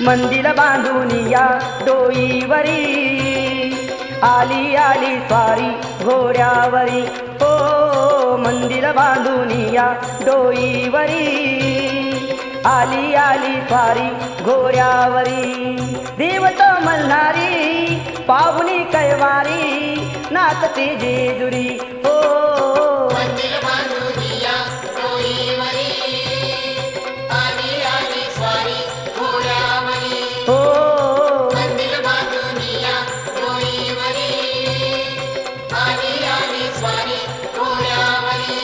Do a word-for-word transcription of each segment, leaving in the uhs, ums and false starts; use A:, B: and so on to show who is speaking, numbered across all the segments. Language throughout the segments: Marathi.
A: मंदिर बांधून या डोईवरी आली आली स्वारी घोड्यावरी हो मंदिर बांधून या डोईवरी आली आली स्वारी घोड्यावरी देवत मल्हारी पाहुणी कैवारी नाचते जेजुरी हो
B: मंदिर बांधून या डोईवरी आली आली स्वारी घोड्यावरी
A: हो
B: मंदिर बांधून या डोईवरी आली आली स्वारी घोड्यावरी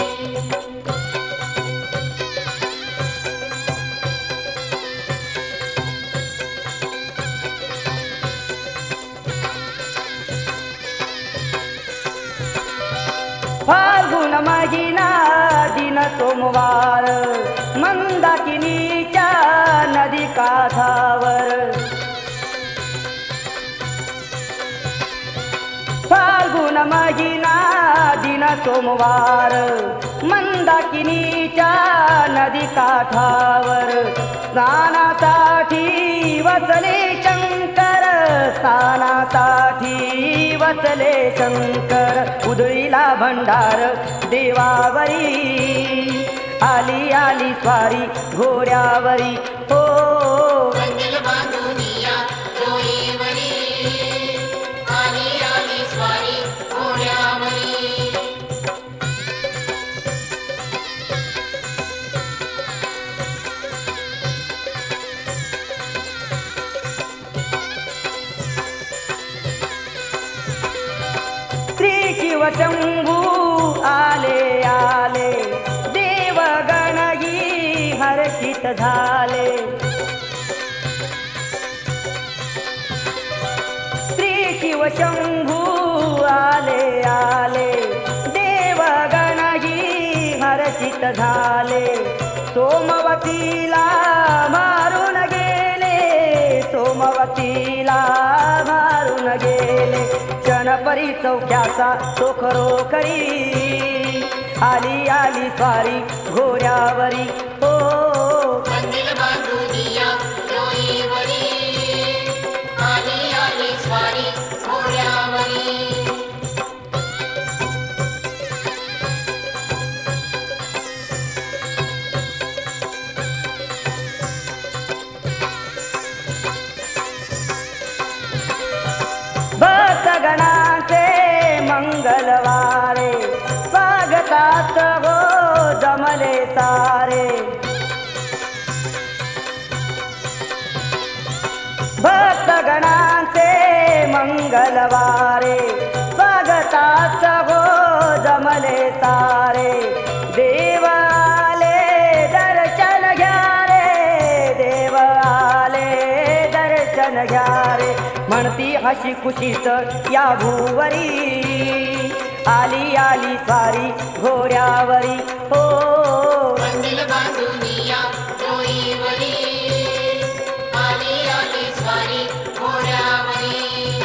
A: फाल्गुन महिना दिन सोमवार मंदाकिनीच्या नदी काठावर फाल्गुन महिना दिन सोमवार मंदाकिनीच्या नदी काठावर स्नानासाठी वसले शंकर स्नानासाठी वसले शंकर उधळीला भंडार देवावरी आली आली स्वारी घोड्यावरी हो
B: मंदिर बांधून या डोईवरी आली आली स्वारी घोड्यावरी
A: श्री शिवशंभू आले आले देवगणही हर्षित झाले श्री शिवशंभू आले आले देवगणही हर्षित झाले सोमवतीला मारून गेले सोमवतीला मारून गेले क्षणपरी चौक्याचा तो खरोखरी आली आली स्वारी घोड्यावरी हो
B: मंदिर बांधून या डोईवरी आली आली स्वारी घोड्यावरी
A: भक्तगणाचे मंगलवारे स्वागतात हो जमले सारे भक्तगणाचे मंगलवारे स्वागतात हो जमले सारे देव आले दर्शन घ्या रे देव आले दर्शन घ्या रे म्हणती हशी खुशीत या भूवरी आली आली स्वारी घोड्यावरी हो
B: मंदिर बांधून या डोईवरी आली आली स्वारी घोड्यावरी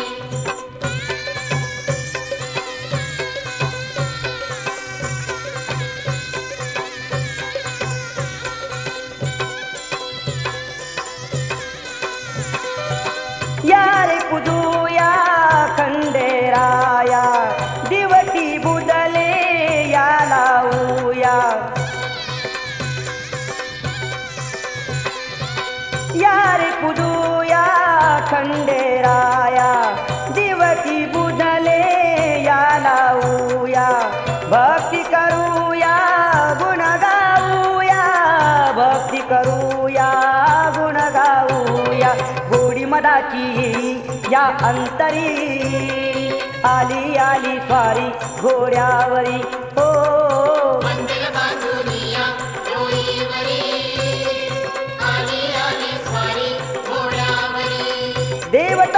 A: या रे पुजूया खंडेराया दिवटी बुदले या लावूया या रे पुजूया खंडेराया दिवटी बुदले या लावूया भक्ती करूया गुण गाऊया भक्ती करूया गुण गाऊया गोडी मदाची या अंतरी आली आली स्वारी घोड्यावरी हो
B: मंदिर बांधून या डोईवरी आली आली स्वारी घोड्यावरी
A: देवत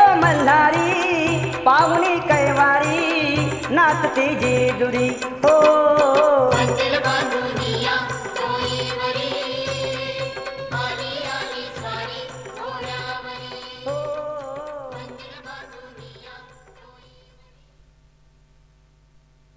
A: मल्हारी पाहुणी कैवारी नाचते जेजुरी हो